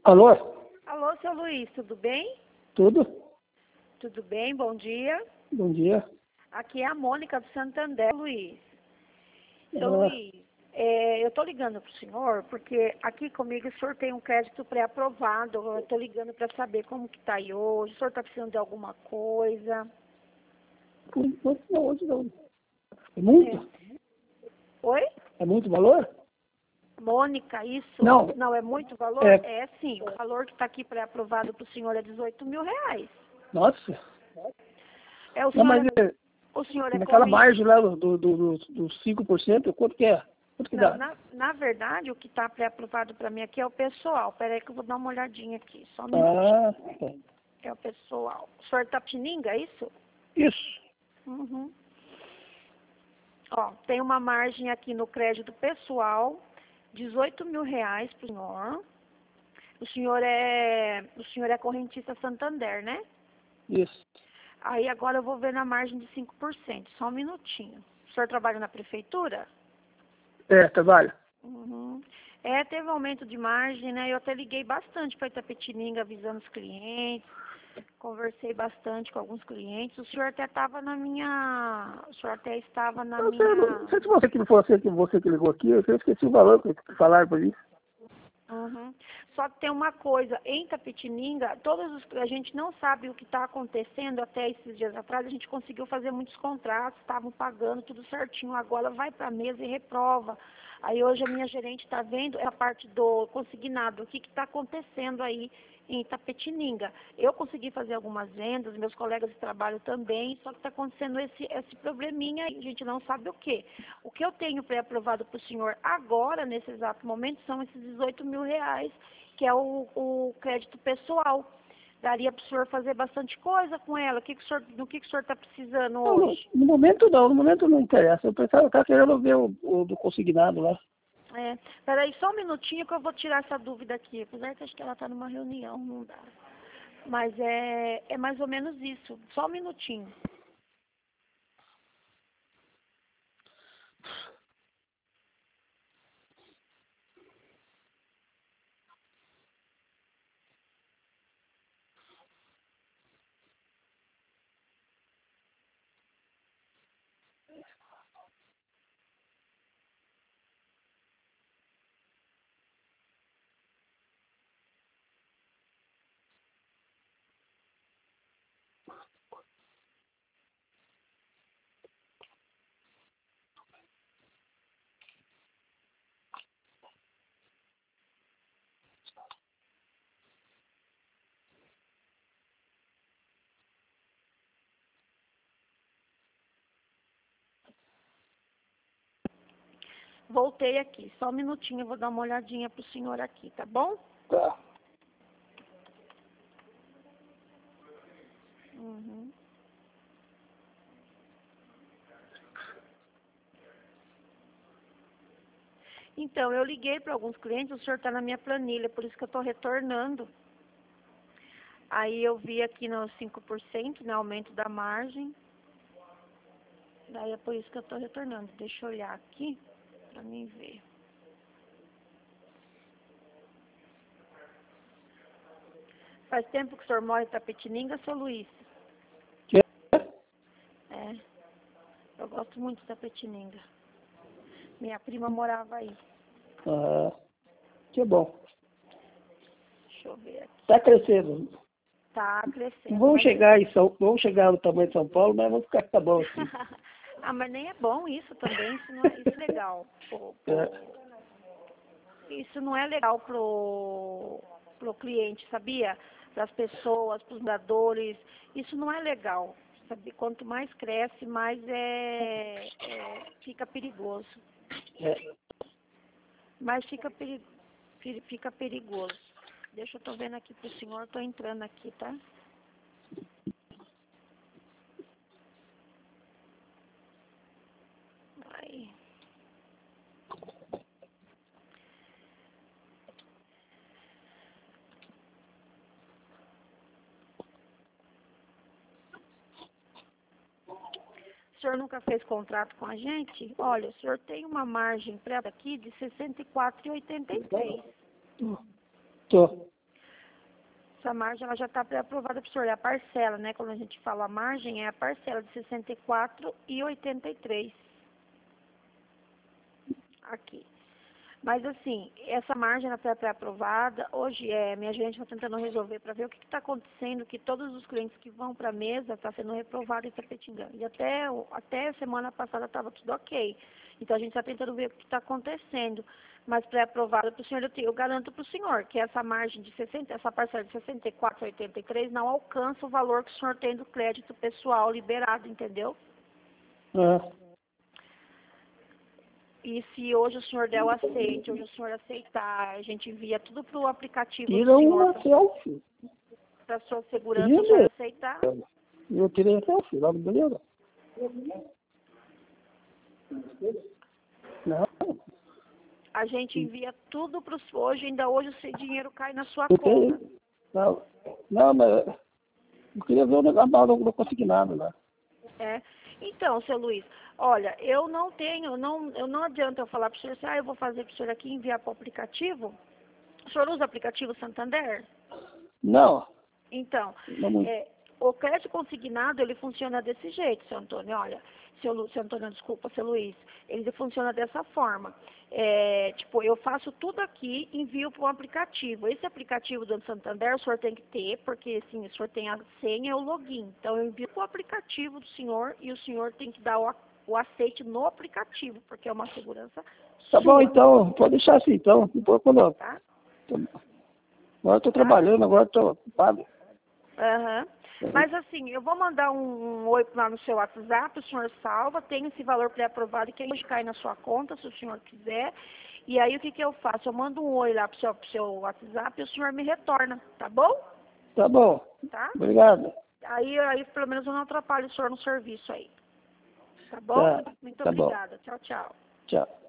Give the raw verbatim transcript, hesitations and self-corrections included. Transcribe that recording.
Alô? Alô, seu Luiz, tudo bem? Tudo? Tudo bem, bom dia. Bom dia. Aqui é a Mônica do Santander, Luiz. Seu Ah, Luiz, é, eu estou ligando para o senhor porque aqui comigo o senhor tem um crédito pré-aprovado. Eu estou ligando para saber como que está aí hoje. O senhor está precisando de alguma coisa? por enquanto não, hoje não. É muito? É. Oi? É muito valor? Mônica, isso? Não. Não, é muito valor? É. É sim, o valor que está aqui pré-aprovado para o senhor é dezoito mil reais. Nossa. É, o Não, senhor mas é, é, o senhor é naquela corren- margem lá do, do, do, dos cinco por cento, quanto que é? Quanto que Não, dá? na, na verdade, o que está pré-aprovado para mim aqui é o pessoal. Peraí que eu vou dar uma olhadinha aqui, só um minutinho. Ah, tá. É o pessoal. O senhor Tapetininga, é isso? Isso. Uhum. Ó, tem uma margem aqui no crédito pessoal, dezoito mil reais para o senhor. O senhor é, o senhor é correntista Santander, né? Isso. Aí agora eu vou ver na margem de cinco por cento, só um minutinho. O senhor trabalha na prefeitura? É, trabalho. Uhum. É, teve aumento de margem, né? Eu até liguei bastante para Itapetininga avisando os clientes, conversei bastante com alguns clientes. O senhor até estava na minha, o senhor até estava na Não sei, não minha. sei se você que não foi você que, você que ligou aqui, eu esqueci o valor que que falaram por isso. Uhum. Só que tem uma coisa, em Itapetininga, todos os, a gente não sabe o que está acontecendo. Até esses dias atrás a gente conseguiu fazer muitos contratos, estavam pagando tudo certinho. Agora vai para a mesa e reprova. Aí hoje a minha gerente está vendo a parte do consignado, o que está acontecendo aí em Itapetininga. Eu consegui fazer algumas vendas, meus colegas de trabalho também, só que está acontecendo esse, esse probleminha aí, a gente não sabe o quê. O que eu tenho pré-aprovado para o senhor agora, nesse exato momento, são esses dezoito mil reais, que é o, o crédito pessoal. Daria para o senhor fazer bastante coisa com ela. O que que o senhor, no que, que o senhor está precisando Não, no, hoje? no momento não, no momento não interessa. Eu pensava, eu estava querendo ver o, o do consignado lá. É, peraí, só um minutinho que eu vou tirar essa dúvida aqui. Apesar que acho que ela está numa reunião, não dá. Mas é, é mais ou menos isso. Só um minutinho. Voltei aqui. Só um minutinho, eu vou dar uma olhadinha pro senhor aqui, tá bom? Tá. Uhum. Então, eu liguei para alguns clientes, o senhor está na minha planilha, por isso que eu estou retornando. Aí eu vi aqui nos cinco por cento, né, aumento da margem. Daí é por isso que eu estou retornando. Deixa eu olhar aqui para mim ver. Faz tempo que o senhor mora em Tapetininga, seu Luiz? Que? É, eu gosto muito de Tapetininga. Minha prima morava aí. Ah, que bom. Deixa eu ver aqui. Está crescendo. Tá Não crescendo, vamos mas... chegar em São, vamos chegar no tamanho de São Paulo, mas vamos ficar tá bom assim. Ah, mas nem é bom isso também, isso não é, isso é legal. Pro, pro, É. isso não é legal pro, pro cliente, sabia? Para as pessoas, para os moradores, isso não é legal. Sabe? Quanto mais cresce, mais é, é, fica perigoso. É. Mais fica, peri, peri- fica perigoso. Deixa eu tô vendo aqui pro senhor, tô entrando aqui, tá? Aí. O senhor nunca fez contrato com a gente? Olha, o senhor tem uma margem pré aqui de sessenta e quatro reais e oitenta e três centavos. Tô. essa margem ela já está pré-aprovada para o senhor. É a parcela, né? Quando a gente fala a margem, é a parcela de sessenta e quatro e oitenta e três. Aqui. Mas assim, essa margem ela está pré-aprovada. Hoje é, minha gerente está tentando resolver para ver o que está acontecendo, que todos os clientes que vão para a mesa estão sendo reprovados em Tapetingã. E até, o- até a semana passada estava tudo ok. Então a gente está tentando ver o que está acontecendo. Mas pré-aprovada para o senhor, eu, te- eu garanto para o senhor que essa margem de sessenta, essa parcela de sessenta e quatro e oitenta e três não alcança o valor que o senhor tem do crédito pessoal liberado, entendeu? É. E se hoje o senhor der o aceite, hoje o senhor aceitar, a gente envia tudo para o aplicativo do Tira senhor, uma selfie. para sua segurança, Queria o senhor ver. aceitar. Eu tirei a selfie lá, beleza? Não. A gente envia tudo para o senhor. Hoje, ainda hoje, esse dinheiro cai na sua Eu conta. tenho. Não, não, mas eu queria ver o negócio, mas não, não consegui nada lá. É. Então, seu Luiz, olha, eu não tenho, não, eu não adianta eu falar para o senhor assim, ah, eu vou fazer para o senhor aqui e enviar para o aplicativo. O senhor usa o aplicativo Santander? Não, Então, não muito. é, o crédito consignado, ele funciona desse jeito, seu Antônio. Olha, seu, Lu- seu Antônio, desculpa, seu Luiz. Ele funciona dessa forma. É, tipo, eu faço tudo aqui e envio para um aplicativo. Esse aplicativo do Santander, o senhor tem que ter, porque assim, o senhor tem a senha e o login. Então, eu envio para o aplicativo do senhor e o senhor tem que dar o, a- o aceite no aplicativo, porque é uma segurança Tá bom, sua, então, pode deixar assim, então. Depois, quando eu, tá? agora eu tô Tá? trabalhando, agora eu tô ocupado. Aham. Mas assim, eu vou mandar um, um oi lá no seu WhatsApp, o senhor salva, tem esse valor pré-aprovado que hoje cai na sua conta, se o senhor quiser. E aí o que, que eu faço? Eu mando um oi lá pro seu, pro seu WhatsApp e o senhor me retorna, tá bom? Tá bom, Tá? obrigado. Aí, aí pelo menos eu não atrapalho o senhor no serviço aí. Tá bom? Tá, Muito tá bom. obrigada. Tchau, tchau. Tchau.